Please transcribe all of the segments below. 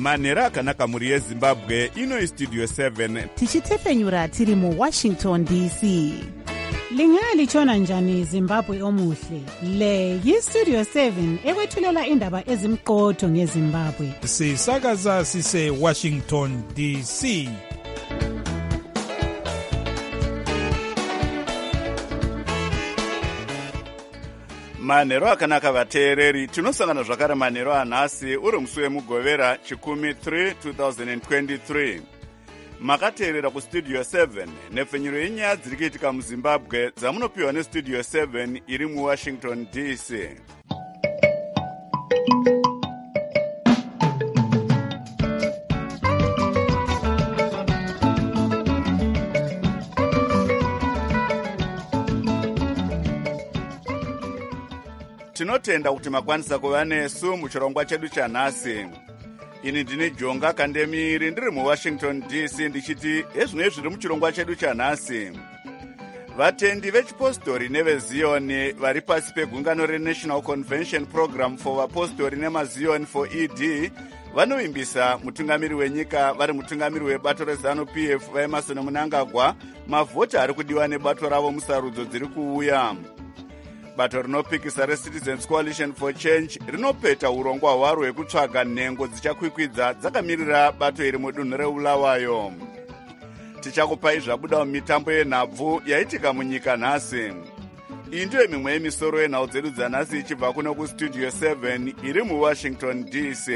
manhero akanaka mhuri yezimbabwe. Ino Studio 7 tichitefenyura tiri muWashington DC. Lingalitshona njani Zimbabwe omuhle? Le yiStudio 7 ekwethulela indaba ezimqotho ngeZimbabwe. Sisakaza sise Washington DC. manhero akanaka vateereri. Tinosangana zvakare manhero anhasi uri musi wemugovera chikumi 3 2023. Makateerera kuStudio 7 nepfenyuro yenyaya dziri kuitika muZimbabwe dzamunopiwa neStudio 7 iri muWashington DC. Tinotenda kuti makwanisa kuva nesu muchirongwa chedu chanhasi. Ini ndini Jonga Kandemiri ndiri muWashington DC ndichiti ezvino zviri muchirongwa chedu chanhasi. Vatendi vechipostori neveziyoni vari pasi pegungano reNational Convention Program for Vapostori nemaziyoni for ED vanovimbisa mutungamiri wenyika vari mutungamiri webato reZANU-PF vaEmmerson Mnangagwa mavhoti ari kudiwa nebato ravo musarudzo dziri kuuya. Bato rinopikisa reCitizens Coalition for Change rinopeta urongwa hwaro hwekutsvaga nhengo dzichakwikwidza dzakamirira bato iri mudunhu reBulawayo. Tichakupai zvabuda mumitambo yenhabvu yaitika munyika nhasi. Iyi ndiyo mimwe yemisoro yenhau dzedu dzanhasi ichibva kuno kuStudio 7 iri muWashington DC.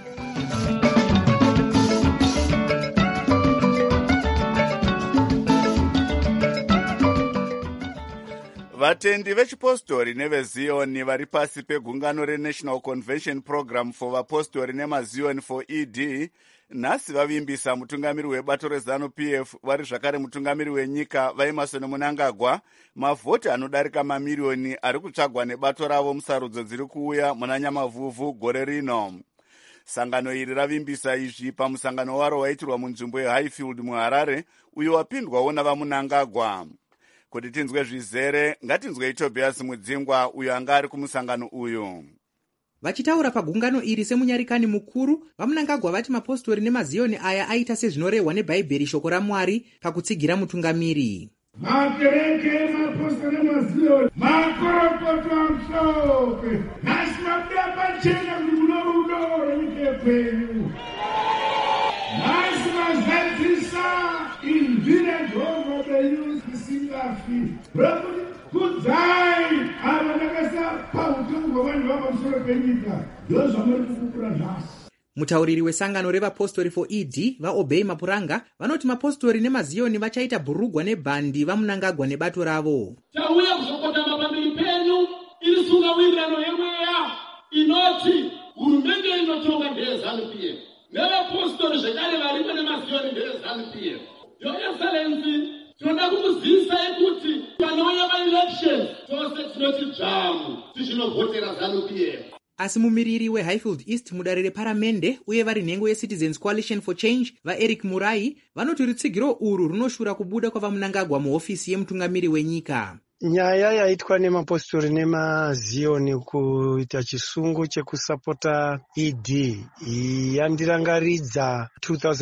Vatendi vechipostori neveziyoni vari pasi pegungano reNational Convention Program for Vapostori nemaziyoni for ED nhasi vavimbisa mutungamiri webato reZANU-PF vari zvakare mutungamiri wenyika vaEmmerson Mnangagwa mavhoti anodarika mamirioni ari kutsvagwa nebato ravo musarudzo dziri kuuya muna Nyamavhuvhu gore rino. Sangano iri ravimbisa izvi pamusangano waro waitirwa munzvimbo yeHighfield muHarare uyo wapindwawo navaMnangagwa. Kuti tinzwe zvizere, ngatinzwe Tobias Mudzingwa uyo anga ari kumusangano uyu. Vachitaura pagungano iri semunyarikani mukuru, vaMnangagwa vati mapostori nemaziyoni aya aita sezvinorehwa neBhaibheri shoko raMwari pakutsigira mutungamiri. Makereke mapostori nemaziyoni makorokoto amsoke nhasi mabuda pachena munorudo renyikepenyu nhasi mazadzisa in village over the youth singafi kudzai ava ndakasa pautongo hwavanhu vapamusoro penyika ndozvamuri kukukura nhasi. Mutauriri wesangano revapostori for ED vaObey Mapuranga vanoti mapostori nemaziyoni vachaita bhurugwa nebhandi vaMnangagwa nebato ravo. Tauya kuzokotama pamberi penyu iri sungawirirano yemweya inoti hurumende inotonga ndeyeZANU-PF nevapostori zvekare varipo nemaziyoni ndeyeZANU-PF. Your Excellency, tinoda kukuzivisa kuti panouya maelections tose tinoti dzvamu tichinovhotera ZANU-PF. Asi mumiriri weHighfield East mudare reparamende uye vari nhengo yeCitizens Coalition for Change vaEric Murai vanoti rutsigiro urwu runoshura kubuda kwavaMnangagwa muhofisi yemutungamiri wenyika. Nyaya yaitwa nemapostori nemaziyoni kuita chisungu chekusapota ED yandirangaridza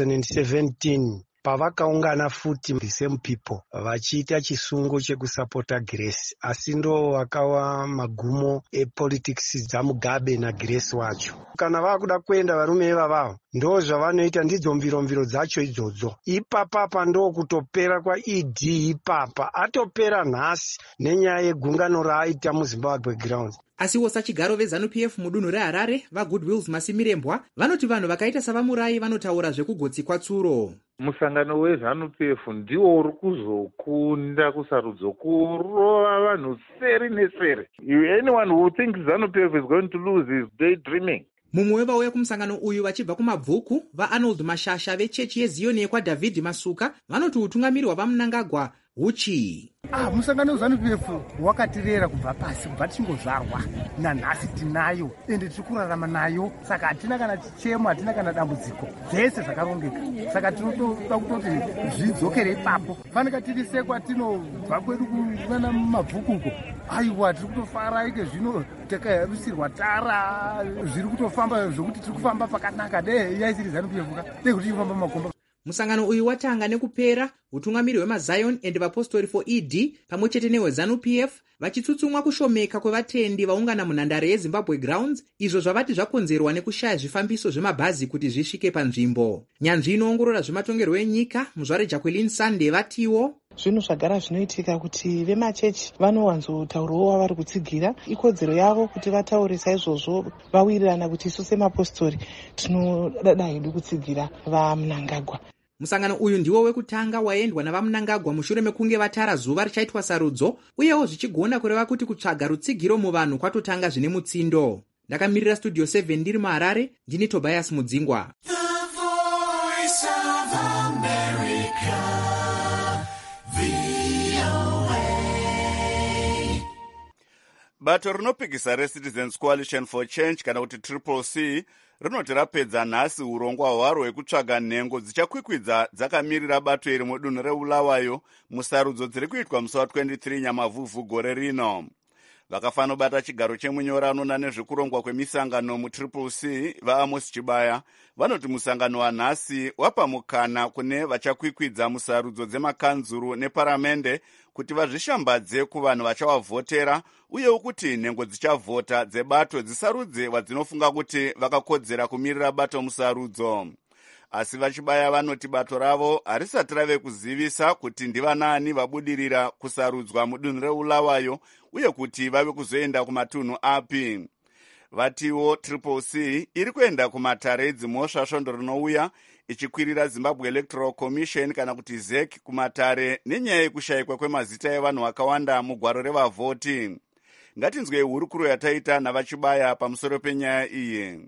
2017 pavakaungana futi the same people vachiita chisungu chekusapota Grace, asi ndo wakawa magumo epolitics dzaMugabe naGrace wacho. Kana vakuda kuenda varume ivavavo ndo zvavanoita, ndidzo mviromviro dzacho idzodzo. Ipapapa ndo kutopera kwaED ipapa atopera nhasi nenyaya yegungano raaita muZimbabwe grounds. Asiwo sachigaro veZANU-PF mudunhu reHarare vaGoodwills Masimirembwa vanoti vanhu vakaita savaMurai vanotaura zvekugotsi kwatsuro. Musangano weZANU-PF ndiwo uri kuzokunda kusarudzo kurova vanhu seri neseri. Anyone who thinks ZANU-PF is going to lose is daydreaming. Mumwe wevauya kumusangano uyu vachibva kumabvuku vaArnold Mashasha vechechi yeZioni yekwaDavid Masuka vanoti utungamiri hwavaMnangagwa huchi. Musangano weZANU-PF wakatirera kubva pasi, kubva tichingozvarwa nanhasi tinayo ende tiri kurarama nayo, saka hatina kana chichemo, hatina kana dambudziko, zvese zvakarongeka. Saka tinotoda kutoti zvidzokere ipapo. Fanika tiri sekwatino bva kwedu kunana mumabvuku uko aiwa tiri kutofara ike zvino takayamisirwa tara zviri kutofamba zvokuti tiri kufamba pakanaka dei yaisiri ZANU-PF dei kuti tifamba makomba. Musangano uyu watanga nekupera utungamiri hwemaZion and Apostle for ED pamwe chete nehweZANU-PF vachitsutsumwa kushomeka kwevatendi vaungana munhandare yeZimbabwe Grounds, izvo zvavati zvakonzerwa nekushaya zvifambiso zvemabhazi kuti zvisvike panzvimbo. Nyanzvi inoongorora zvematongerwo enyika muzvare Jacqueline Sunday vatiwo zvinhu zvagara zvinoitika kuti vemachechi vanowanzotaurawo wavari kutsigira. Ikodzero yavo kuti vataure saizvozvo vawirirana kuti isu semapostori tinoda hedu kutsigira vaMnangagwa. Musangano uyu ndiwo wekutanga waendwa navaMnangagwa mushure mekunge vatara zuva richaitwa sarudzo, uyewo zvichigona kureva kuti kutsvaga rutsigiro muvanhu kwatotanga zvine mutsindo. Ndakamirira Studio 7 ndiri muHarare, ndini Tobias Mudzingwa. Bato rinopikisa reCitizens Coalition for Change kana kuti CCC rinoti rapedza nhasi urongwa hwaro hwekutsvaga nhengo dzichakwikwidza dzakamirira bato iri mudunhu reBulawayo musarudzo dziri kuitwa musi wa23 Nyamavhuvhu gore rino. Vakafanobata chigaro chemunyoranona nezvekurongwa kwemisangano muCCC vaAmos Chibaya vanoti musangano wanhasi wapa mukana kune vachakwikwidza musarudzo dzemakanzuru neparamende kuti vazvishambadze kuvanhu vachavavhotera, uyewo kuti nhengo dzichavhota dzebato dzisarudze vadzinofunga kuti vakakodzera kumirira bato musarudzo. Asi vaChibaya vanoti bato ravo harisati rave kuzivisa kuti ndivanani vabudirira kusarudzwa mudunhu reBulawayo uye kuti vave kuzoenda kumatunhu api. Vatiwo CCC iri kuenda kumatare edzimhosva svondo rinouya ichikwirira Zimbabwe Electoral Commission kana kuti ZEC kumatare nenyaya yekushayikwa kwemazita evanhu vakawanda mugwaro revavhoti. Ngatinzwe hurukuro yataita navaChibaya pamusoro penyaya iyi.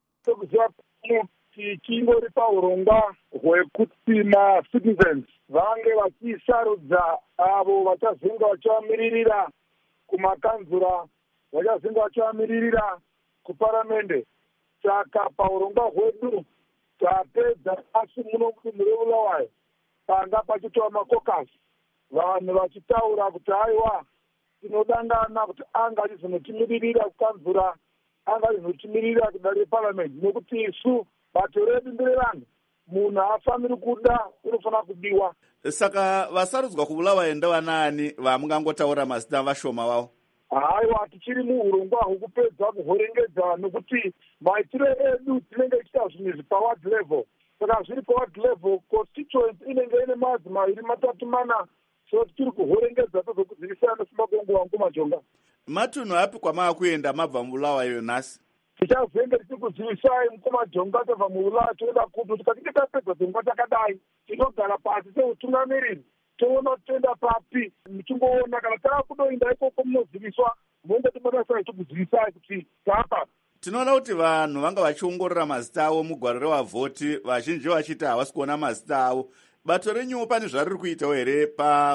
Tichingori paurongwa hwekuti maCitizens vange vachisarudza avo vachazenge vachivamiririra kumakanzura, vachazenge vachivamiririra kuparamende. Saka paurongwa hwedu tapedza asi muno mudunhu reBulawayo panga pachitwa makokas, vanhu vachitaura kuti aiwa tinodangana kuti anga achizonotimiririra kukanzura, anga achizonotimiririra kudare reparamende, nekuti isu bato redu nderevanhu, munhu haafaniri kuda, unofanira kudiwa. Saka vasarudzwa kuBulawayo ndevanani vamungangotaura mazita vashoma vavo? Haiwa, tichiri muurongwa hwekupedza kuhorengedza, nokuti maitiro edu tinenge tichita zvinhu izvi paward level. Saka zviri paward level, constituency inenge ine madzi maviri matatu mana, so tiri kuhorengedza tozokuzivisana nesimba kwenguva ngumajonga. Matunhu api kwamaa kuenda mabva muBulawayo nhasi? Tichazenge tichikuzivisai mukumajonga tabva muBulawayo toenda kuti tikachinge tapedza dzingwa takadai tinogara pasi seutungamiriri toona kuti toenda papi, muchingoona kana tava kudoinda ikoko munoziviswa mongotibatasai tikuzivisai kuti tapa. Tinoona kuti vanhu vanga vachiongorora mazita avo mugwaro revavhoti, vazhinji vachiti havasi kuona mazita avo. Bato renyuwo pane zvariri kuitawo here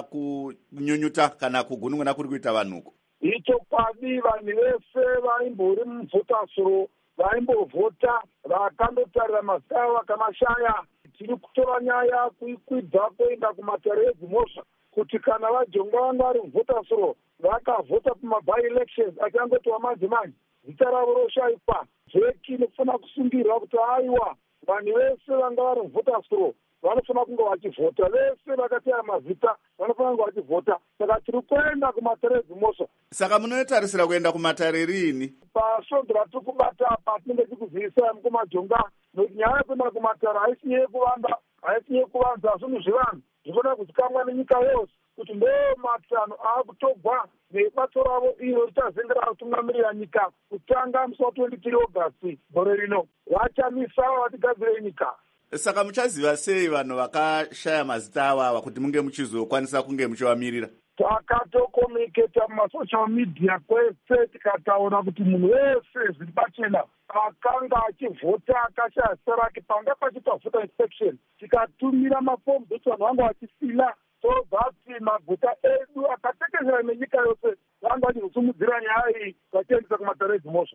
pakunyunyuta kana kugunun'una kuri kuita vanhuko? Ichokwadi, vanhu vese vaimbori muvhotasuro vaimbovhota vakandotarira mazita avo vakamashaya. Tiri kutora nyaya kuikwidza kuenda kumatare edzimhosva kuti kana vajonga vanga vari muvhotasuro vakavhota pamaby elections achangotwa manje manje zita ravo roshayikwa, ZEC inofanira kusungirwa kuti aiwa vanhu vese vanga vari muvhotasuro vanofanira kunge vachivhota, vese vakataya mazita vanofanira kunge vachivhota. Saka tiri kuenda kumatare edzimhosva. Saka munotarisira kuenda kumatare rini? Pasvondo ratiri kubata apa tinenge tikuzivisai mukumajonga, nokuti nyaya yekuenda kumatare haisi yekuvanda, haisi yekuvanza zvinhu zvevanhu, zvinoda kuzikamwa nenyika yose kuti ndo matanho aakutogwa nebato ravo iro richazengera kutungamirira nyika kutanga musi wa23 August gore rino. Vachamisa vatigadzire nyika. Saka muchaziva sei vanhu vakashaya mazita ava kuti munge muchizokwanisa kunge muchivamirira? Takatokomuniketa mumasocial media kwese tikataura kuti munhu wese zviri pachena akanga achivhota akashaya zita rake panga pachiitwa voter inspection, tikatumira mafomu ekuti vanhu vanga vachisila, so that maguta edu akatekeshera nenyika yose vanga vachizosumudzira nyaya iyi vachiendesa kumatare edzimhosva.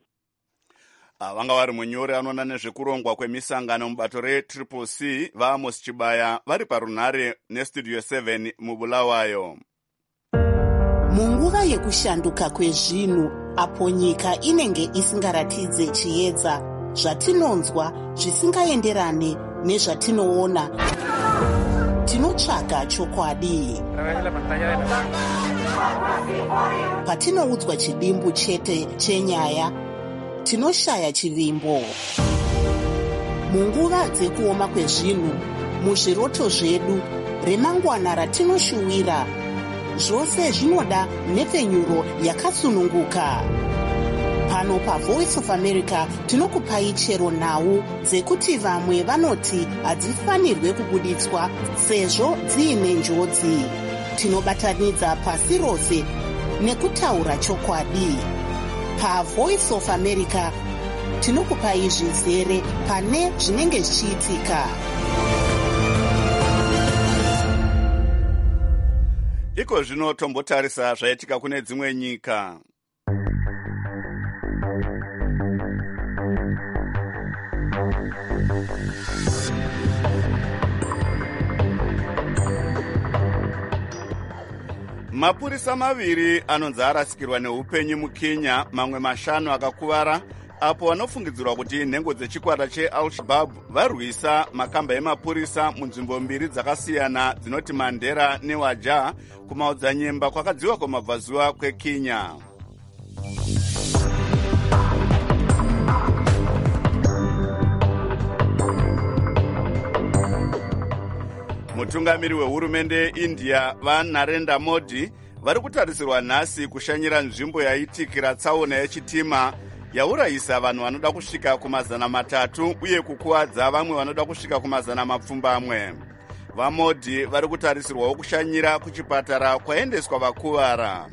Vanga vari munyori anoona nezvekurongwa kwemisangano mubato reCCC vaAmos Chibaya vari parunhare neStudio 7 muBulawayo. munguva yekushanduka kwezvinhu, apo nyika inenge isingaratidze chiedza, zvatinonzwa zvisingaenderane nezvatinoona, tinotsvaga chokwadi. Patinoudzwa chidimbu chete chenyaya, tinoshaya chivimbo. Munguva dzekuoma kwezvinhu, muzviroto zvedu, remangwana ratinoshuwira, zvose zvinoda nhepfenyuro yakasununguka. Pano paVoice of America tinokupai chero nhau dzekuti vamwe vanoti hadzifanirwe kubuditswa sezvo dziine njodzi. Tinobatanidza pasi rose nekutaura chokwadi. PaVoice of America tinokupai zvizere pane zvinenge zvichiitika. Iko zvino tombotarisa zvaitika kune dzimwe nyika. Mapurisa maviri anonzi arasikirwa neupenyu muKenya, mamwe mashanu akakuvara, apo vanofungidzirwa kuti nhengo dzechikwata cheAl-Shabaab varwisa makamba emapurisa munzvimbo mbiri dzakasiyana dzinoti Mandera neWajir kumaodzanyemba kwakadziva kwamabvazuva kweKenya. Mutungamiri wehurumende yeIndia vaNarendra Modi vari kutarisirwa nhasi kushanyira nzvimbo yaitikira tsaona yechitima yaurayisa vanhu vanoda kusvika ku300 uye kukuwadza vamwe vanoda kusvika ku200. VaModi vari kutarisirwawo kushanyira kuchipatara kwaendeswa vakuvara.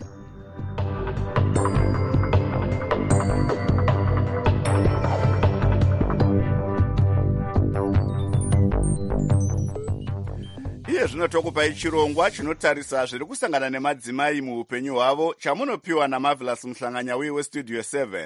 Iye zvino tokupai chirongwa chinotarisa zviri kusangana nemadzimai muupenyu hwavo, chamunopiwa naMarvelous Mhlanganyauyi weStudio 7.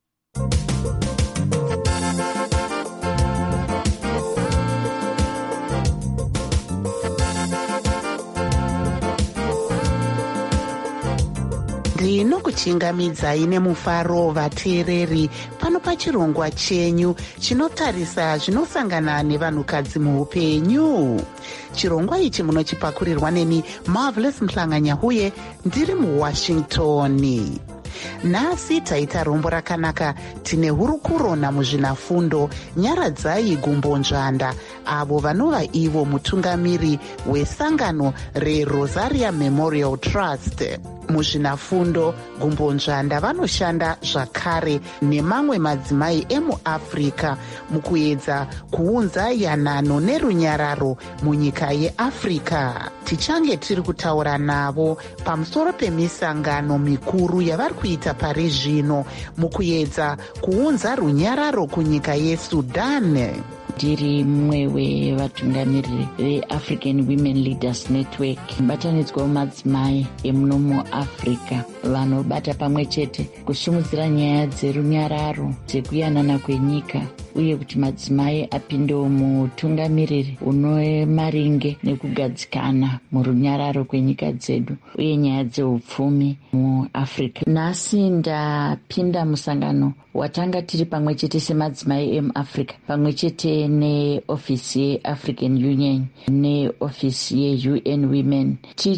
Ndinokuchingamidzai nemufaro vateereri pano pachirongwa chenyu chinotarisa zvinosangana nevanhukadzi muupenyu. Chirongwa ichi munochipakurirwa neni Marvelous Mhlanganyauyi ndiri muWashington. Nhasi taita rombo rakanaka, tine hurukuro namuzvinafundo Nyaradzai Gumbonzvanda, avo vanova ivo mutungamiri wesangano reRosaria Memorial Trust. Muzvinafundo Gumbonzvanda vanoshanda zvakare nemamwe madzimai emuAfrica mukuedza kuunza yanano nerunyararo munyika yeAfrica. Tichange tiri kutaura navo pamusoro pemisangano mikuru yavari kuita pari zvino mukuedza kuunza runyararo kunyika yeSudan. Ndiri mumwe wevatungamiriri veAfrican Women Leaders Network, mubatanidzwa wemadzimai emuno muAfrica vanobata pamwe chete kusimudzira nyaya dzerunyararo, dzekuyanana kwenyika, uye kuti madzimai apindewo mutungamiriri unomaringe nekugadzikana murunyararo kwenyika dzedu uye nyaya dzeupfumi muAfrica. Nhasi ndapinda musangano watanga tiri pamwe chete semadzimai emuAfrica pamwe chete neofisi yeAfrican Union neofisi yeUN Women,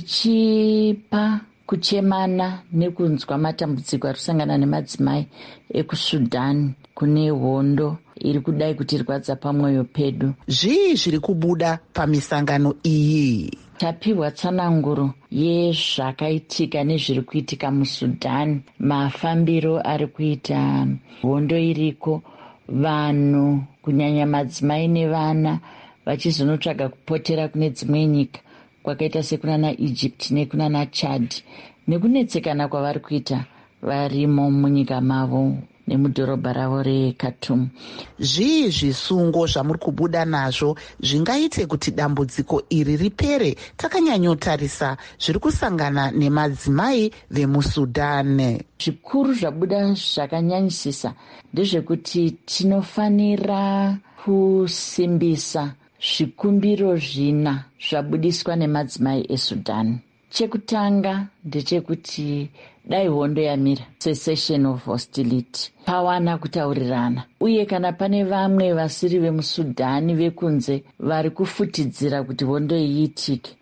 tichipa kuchemana nekunzwa matambudziko arikusangana nemadzimai ekuSudan kune hondo iri kudai kutirwadza pamwoyo pedu. Zvii zviri kubuda pamisangano iyi? Tapihwa tsananguro yezvakaitika nezviri kuitika muSudan, mafambiro ari kuita hondo iriko, vanhu kunyanya madzimai nevana vachizonotsvaga kupotera kune dzimwe nyika kwakaita sekunana Egypt nekunana Chad, nekunetsekana kwavari kuita varimo munyika mavo nemudhorobha ravo reKhartoum. Zvii zvisungo zvamuri kubuda nazvo zvingaite kuti dambudziko iri ripere takanyanyotarisa zviri kusangana nemadzimai vemuSudan? Zvikuru zvabuda zvakanyanyisisa ndezvekuti tinofanira kusimbisa zvikumbiro zvina zvabudiswa nemadzimai eSudan. Chekutanga ndechekuti dai hondo yamira, cessation of hostility, pawana kutaurirana, uye kana pane vamwe vasiri vemusudhani vekunze vari kufutidzira kuti hondo iitike,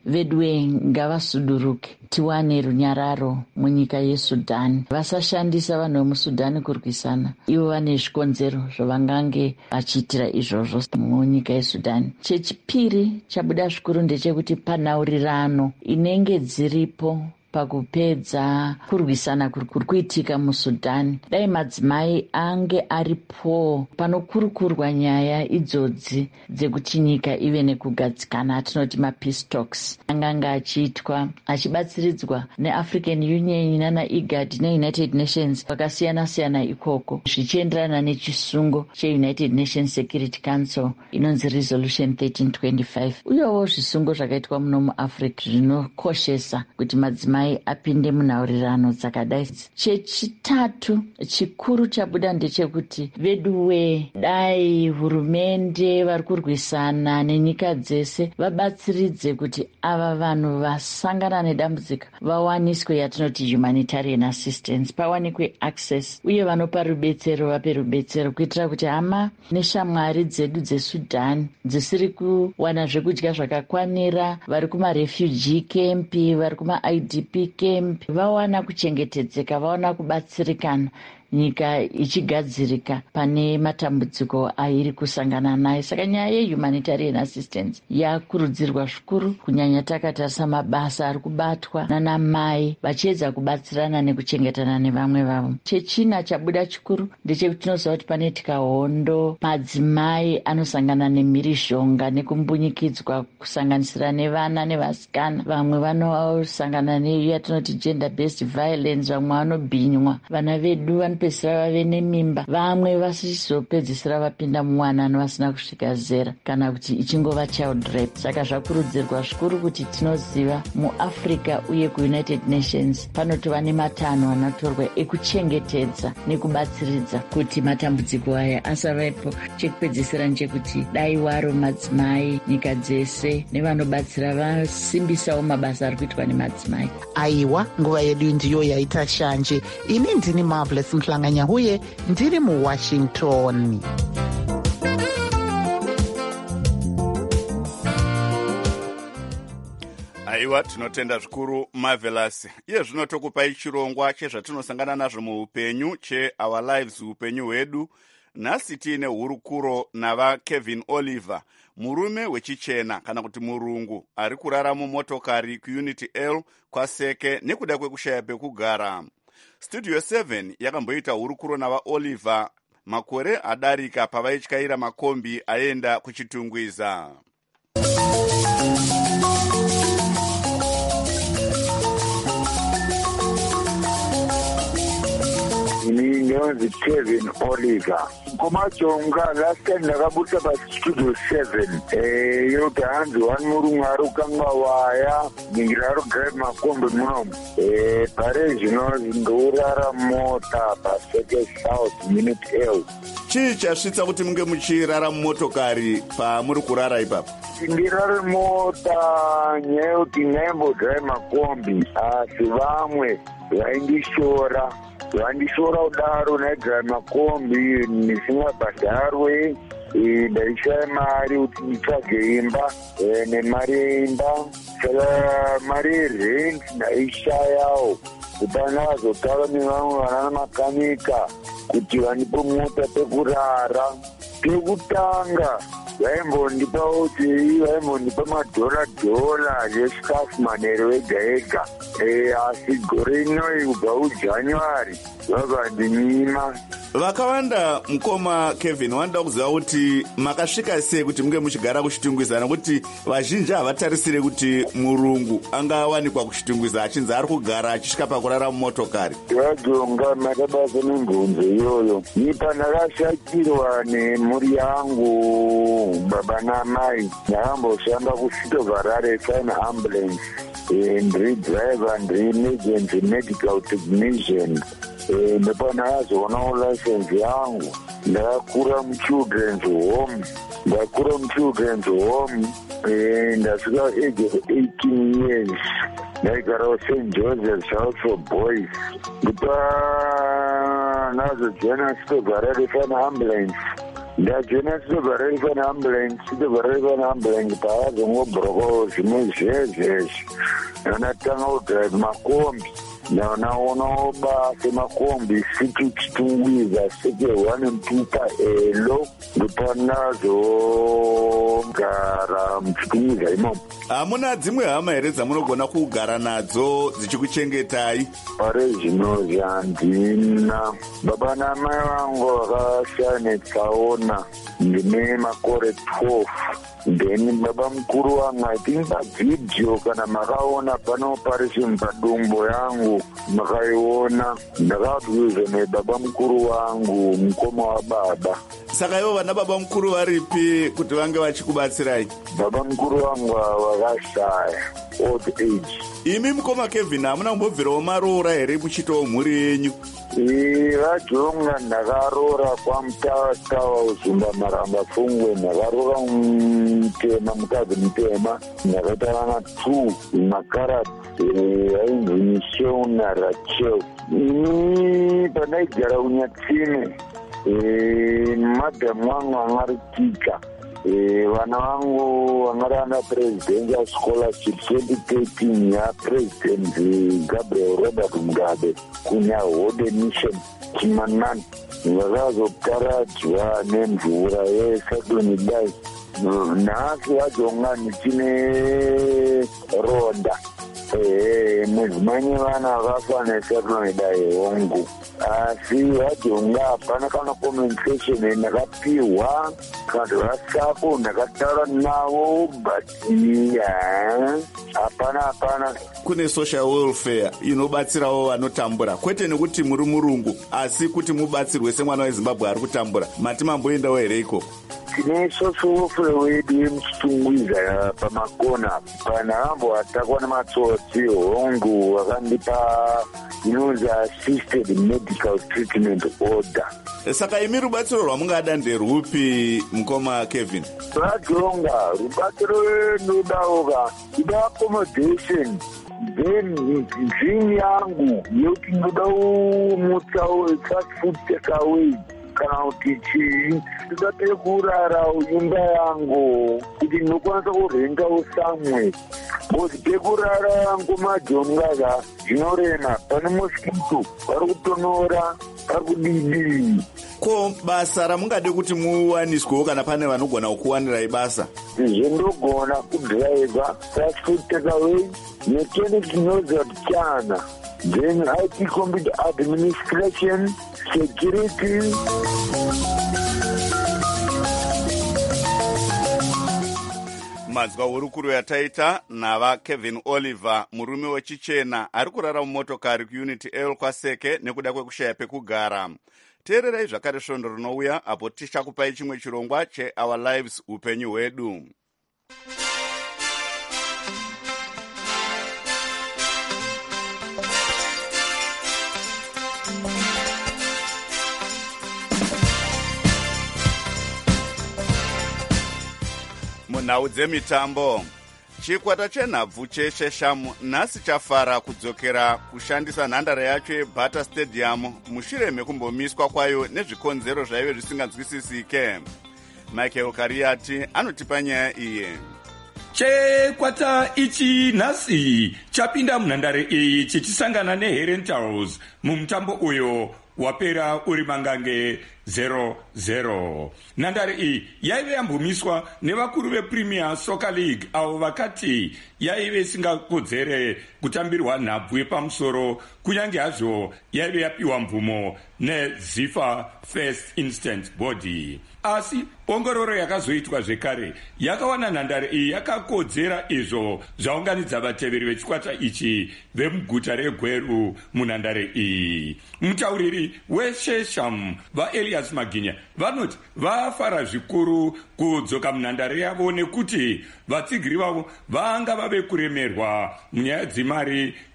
vedwe ngavasuduruke, tiwane runyararo munyika yeSudhani. Vasashandisa vanhu vemusudhani kurwisana, ivo vane zvikonzero zvavangange vachiitira izvozvo munyika yeSudhani. Chechipiri chabuda zvikuru ndechekuti panhaurirano inenge dziripo pakupedza kurwisana kuri kuitika muSudhani, dai madzimai ange aripo panokurukurwa nyaya idzodzi dzekuti nyika ive nekugadzikana, atinoti mapeace talks, anganga achiitwa achibatsiridzwa neAfrican Union nanaIGAD neUnited Nations vakasiyana-siyana ikoko, zvichienderana nechisungo cheUnited Nations Security Council inonzi Resolution 1325, uyewo zvisungo zvakaitwa muno muAfrica zvinokoshesa kuti madzimai apinde munhaurirano dzakadai. Chechitatu chikuru chabuda ndechekuti veduwe, dai hurumende vari kurwisana nenyika dzese vabatsiridze kuti ava vanhu vasangana nedambudziko vawaniswe yatinoti humanitarian assistance, pawanikwe access, uye vanopa rubetsero vape rubetsero, kuitira kuti hama neshamwari dzedu dzeSudhani dzisiri kuwana zvekudya zvakakwanira, vari kumarefugee camp, vari kumaIDP camp, vawana kuchengetedzeka, vawana kubatsirikana, nyika ichigadzirika pane matambudziko airi kusangana naye. Saka nyaya yehumanitarian assistance yakurudzirwa zvikuru, kunyanya takatarisa mabasa ari kubatwa nanamai vachiedza kubatsirana nekuchengetana nevamwe vavo. Chechina chabuda chikuru ndechekuti tinoziva kuti panoitika hondo, madzimai anosangana nemhirizhonga nekumbunyikidzwa, kusanganisira nevana nevasikana. Vamwe vanosangana neyatinoti gender based violence, vamwe vanobhinywa, vana vedu vanopedzisira vave nemimba, vamwe vasizopedzisira vapinda muwanano vasina kusvika zera, kana kuti ichingova child rape. Saka zvakurudzirwa zvikuru kuti tinoziva muAfrica uye kuUnited Nations panotova nematanho anotorwa ekuchengetedza nekubatsiridza kuti matambudziko aya asavapo. Chekupedzisira ndechekuti dai waro madzimai, nyika dzese nevanobatsira vasimbisawo mabasa ari kuitwa nemadzimai. Aiwa, nguva yedu ndiyo yaita shanje. Ini ndini Marvelous Mhlanganya huye ndiri muWashington. Aiwa, tinotenda zvikuru Marvelous. Iye zvino tokupai chirongwa chezvatinosangana nazvo muupenyu cheOur Lives, upenyu hwedu. Nhasi tiine hurukuro nava Kevin Oliver, murume wechichena kana kuti murungu ari kurara mumotokari kuUnity L kwaSeke nekuda kwekushaya pekugara. Studio 7 yakamboita hurukuro nava Oliver makore adarika pavaityaira makombi aenda kuchitungwiza. Ndinonzi Kevin Oliver. Kumajonga last time ndakabusa paStudio 7 yokuti hanzi wani murungu ari kukanga waya ningira ari kugara makombi munomu. Pare zvino ndourara mota paSeke South Unity L. Chii chasvitsa kuti munge muchirara mumotokari pamuri kurara ipapo? Ndirari mota nyaya yokuti ndaimbodhara makombi, asi vamwe vaindishora kudaro naigara makombi nisingabhadharwe, ndaishaya mari kuti nditsvage imba nemari yeimba, saka mari yerent ndaishayawo. Kupana vazotaura nevamwe vana makanika kuti vandipe mota pekurara. Pekutanga vaimbondipa kuti vaimbondipa $1 jesikafu manero ega ega, asi gore inoi kubva kuJanuary vakandinyima. Vakawanda mukoma Kevin, wanda kuziva kuti makasvika sei kuti munge muchigara kuchitungwiza, nekuti vazhinji havatarisire kuti murungu angawanikwa kuchitungwiza achinzi ari kugara achisvika pakurara mumotokari. Vajonga matabasa nembunzo iyoyo. Nipa ndakashakirwa nemhuri yangu, baba namai. Ndakamboshanda kuSvitovarare Fine Ambulance, ndiri driver, ndiri emergency medical technician. Nepana azoona license yangu. Ndakakura muchildren's home, ndasvika age of 18 years. ndaigarawo St. Joseph's House for Boys. Nazo Jonas togara rifana ambulance. Jonas togara rifana ambulance paazongobhuroko zvimwe zvezvezvi. Anatanga kudrive makombi. Naona basa makombi sithi chitungwiza sithi 1 and 2 pa elo ndipanazo gara mchitungwiza imomo. Hamuna dzimwe hama here dzamunogona kugara nadzo dzichikuchengetai? Pare zvinozvi handina. Baba namai vangu vakashaya netsaona ndine makore 12. Then baba mukuru wangu I think pavidhio kana makaona pane operation padumbo yangu makaiona, ndakabvunzwa nebaba mukuru wangu mukoma wababa. Saka ivo vana baba mukuru varipi kuti vange vachikubatsirai? Baba mukuru wangu vakashaya, old age. Imi mukoma Kevin hamuna kumbobvirawo maroora here muchitawo mhuri yenyu? Vajonga ndakaroora kwamutatawa uzumba maramba fungwe, ndakaroora mutema mukadzi mutema, ndakaita vana 2 makarati ainzi Michelle naRachel. Ini pandaigara kunyatsime madhamu wangu angari tika. Vana vangu vangari ana presidential scholarship 2013 yapresident Gabriel Robert Mugabe kunyahode mission Chimanani. Vakazoparadzwa nemvura yeSadoni Dai. Nhasi vajonga ndichine ronda. Mudzimai vana vakafa neSadoni Dai hongu. Asi vajonga hapana kana compensation ndakapiwa. Kandi vasapo ndakataura navo but hapana. Kune social welfare inobatsirawo vanotambura, kwete nekuti muri murungu asi kuti mubatsirwe semwana weZimbabwe ari kutambura. Mati mamboendawo here ikoko? Tine social welfare wedu yemuchitungwiza pamakona panhambo atakwa nematsotsi hongu vakandipa inonzi assisted medical treatment order. Saka imi rubatsiro rwamungada nderupi mukoma Kevin? Vajonga rubatsiro rwenodawoka ida accommodation, then dream yangu yokuti ndoda kumutsawo fast food takeaway kana kuti chii ndoda pekurara nyumba yangu kuti ndinokwanisa kurengawo samwe kuti pekurara yangu majongaga zvinorema, pane mosquito vari kutonora vari kudidi. Ko basa ramungade kuti muwaniswewo kana pane vanogona kukuwanirai basa? Zvindogona kudriva fast food takeaway mechanic inoza kutyana, then IT computer administration, security. Mazwa hurukuru yataita nava Kevin Oliver, murume wechichena ari kurara mumotokari kuUnity L kwaSeke nekuda kwekushaya pekugara. Teererai zvakare svondo rinouya apo tichakupai chimwe chirongwa cheOur Lives, upenyu hwedu. Munhau dzemitambo, chikwata chenhabvu cheShesham nhasi chafara kudzokera kushandisa nhandare yacho yeBata Stadium mushure mekumbomiswa kwayo nezvikonzero zvaive zvisinganzwisisike. Michael Kariati anotipa nyaya iyi. Chekwata ichi nhasi chapinda munhandare iyi chichisangana neHerentals mumutambo uyo wapera uri mangange 0-0. Nhandare iyi yaive yambomiswa nevakuru vePremier Soccer League avo vakati yaive isingakodzere kutambirwa nhabvu yepamusoro kunyange hazvo yaive yapiwa mvumo neZIFA First Instance Body. Asi ongororo yakazoitwa zvekare yakawana nhandare iyi yakakodzera izvo zvaunganidza vateveri vechikwata ichi vemuguta reGweru munhandare iyi. Mutauriri weShesham vaElias Maginya vanoti vafara zvikuru kudzoka munhandare yavo nekuti vatsigiri vavo vanga vave kuremerwa munyaya dzemari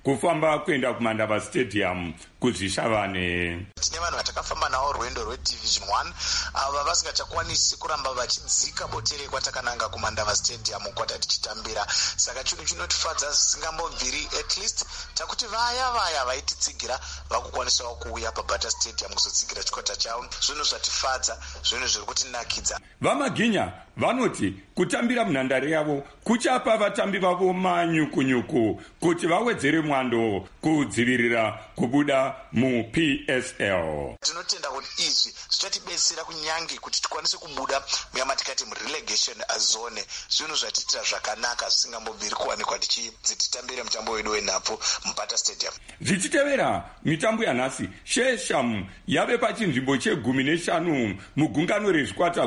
kufamba kuenda kumandava stadium kuzvishavane. Tine vanhu vatakafamba navo rwendo rwedivision 1 ava vasingachakwanisi kuramba vachidzika botere kwatakananga kumandava stadium kwata tichitambira. Saka chinhu chinotifadza zvisingambobviri, at least takuti vaya vaititsigira vakukwanisawo kuuya pabata stadium kuzotsigira chikwata chavo. Zvinhu zvatifadza, zvinhu zviri kutinakidza. Vamaginya vanoti kutambira munhandare yavo kuchapa vatambi vavo manyukunyuku kuti vawedzere mwando kudzivirira kubuda mu-PSL. Tinotenda kuti izvi zvichatibetsera kunyange kuti tikwanise kubuda muyamatikati murelegation zone. Zvinhu zvatiitira zvakanaka zvisingambobviri kuwanikwa tichitambire mutambo wedu wenhapu mubata stadium. Zvichitevera mitambo yanhasi, Shesham yave pachinzvimbo che15 mugungano rezvikwata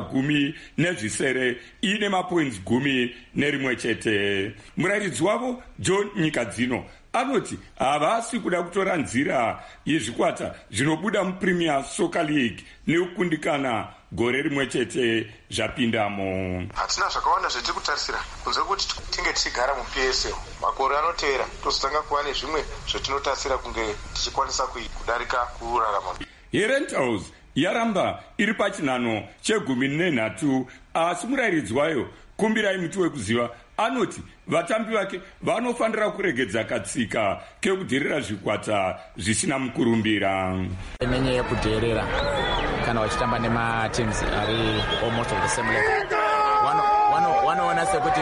10 ine mapoints 11 chete. Murairidzi wavo John Nyikadzino anoti havasi kuda kutora nzira yezvikwata zvinobuda muPremier Soccer League nekukundikana gore rimwe chete zvapindamo. Hatina zvakawanda zvetiri kutarisira kunze kuti tinge tichigara muPSL. Makore anotevera tozotanga kuva nezvimwe zvetinotarisira kunge tichikwanisa kudarika kurarama. Herentals yaramba iri pachinhano che13, asi murairidzi wayo Kumbirai Muti Wekuziva anoti vatambi vake vanofanira kuregedza katsika kekudherera zvikwata zvisina mukurumbira. Nenyaya yekudherera kana vachitamba nemateams ari almost of the same level, wanoona sekuti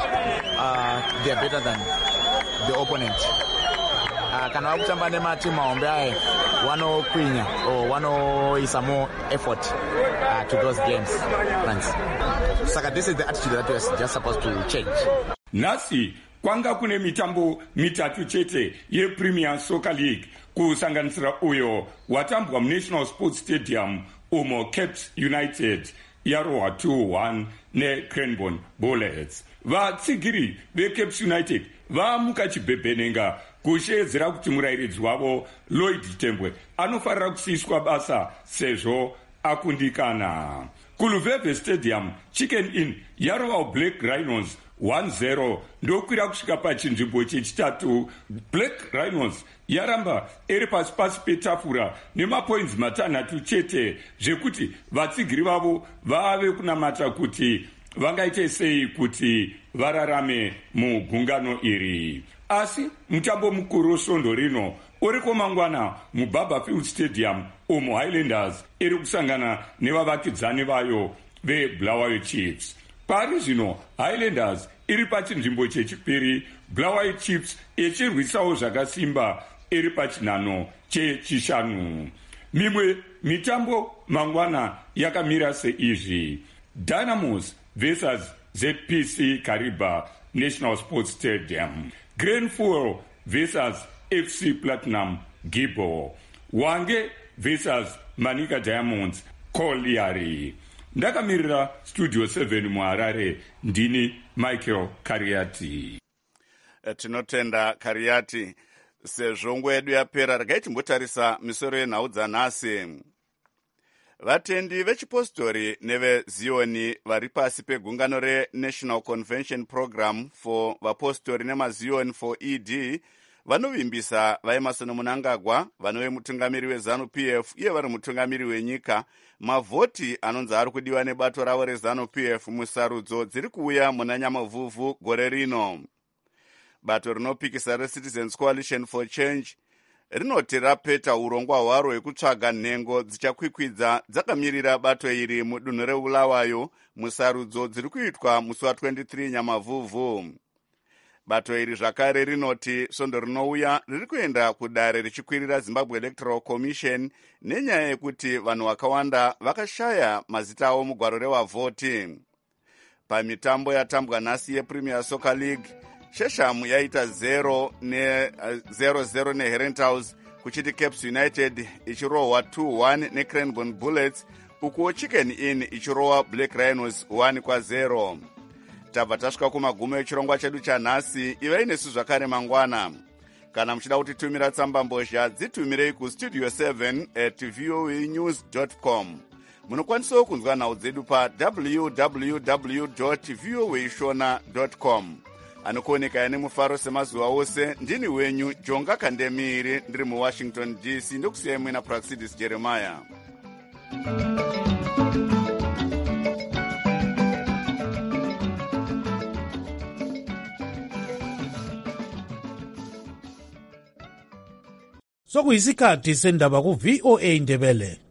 they are better than the opponent. Kana vakutamba nematimu mahombe aya vanokwinya or vanoisa more effort to those games. Saka this is the attitude that we're just supposed to change. Nhasi kwanga kune mitambo mitatu chete yePremier Soccer League kusanganisira uyo watambwa muNational Sports Stadium umo Caps United yarohwa 2-1 neCranbourne Bullets. Vatsigiri veCaps United vamuka chibhebhenenga kushedzera kuti murairidzi wavo Lloyd Tembwe anofarira kusiyiswa basa sezvo akundikana. KuLuveve Stadium Chicken Inn yarova Black Rhinos 1-0 ndokwira kusvika pachinzvimbo chechitatu. Black Rhinos yaramba iri pasi petafura nemapoints 6 chete zvekuti vatsigiri vavo vave kunamata kuti vangaite sei kuti vararame mugungano iri. Asi mutambo mukuru svondo rino uriko mangwana muBarberfield Stadium umo Highlanders iri kusangana nevavakidzani vayo veBulawayo Chiefs. Pari zvino Highlanders iri pachinzvimbo chechipiri, Bulawayo Chiefs ichirwisawo zvakasimba iri pachinhano chechishanu. Mimwe mitambo mangwana yakamira seizvi: Dynamos versus ZPC Kariba National Sports Stadium, Grand Fuel versus FC Platinum Gibbo, Wange versus Manika Diamonds Colliery. Ndakamirira Studio 7 muHarare, ndini Michael Kariati. Tinotenda Kariati. Sezvo nguva yedu yapera, regai timbotarisa misoro yenhau dzanhasi. Vatendi vechipostori nevezioni vari pasi pegungano reNational Convention Program for Vapostori nemazioni for ED vanovimbisa vaEmerson Mnangagwa, vanove mutungamiri weZANU-PF iye vari mutungamiri wenyika, mavhoti anonzi ari kudiwa nebato ravo reZANU-PF musarudzo dziri kuuya muna Nyamavhuvhu gore rino. Bato rinopikisa reCitizens Coalition for Change rinoti rapeta urongwa hwaro hwekutsvaga nhengo dzichakwikwidza dzakamirira bato iri mudunhu reBulawayo musarudzo dziri kuitwa musi wa23 Nyamavhuvhu. Bato iri zvakare rinoti svondo rinouya riri kuenda kudare richikwirira Zimbabwe Electoral Commission nenyaya yekuti vanhu vakawanda vakashaya mazita avo mugwaro revavhoti. Pamitambo yatambwa nhasi yePremier Soccer League, Shesham yaita 0-0 neHerentals, kuchiti Caps United ichirohwa 2-1 neCranbourne Bullets, ukuwo Chicken Inn ichirohwa Black Rhinos 1-0. Tabva tasvika kumagumo echirongwa chedu chanhasi. Ivai nesu zvakare mangwana. Kana muchida kutitumira tsamba mbozha, dzitumirei kustudio 7@voanews.com. Munokwanisawo kunzwa nhau dzedu pa www.voashona.com. anokuoneka yani mufaro semazuva ose. Ndini wenyu Jonga Kandemiri ndiri muWashington DC. Ndokusiyai mwina Praxidis Jeremiah. Sokuyisikhathi sendaba ku VOA Ndebele.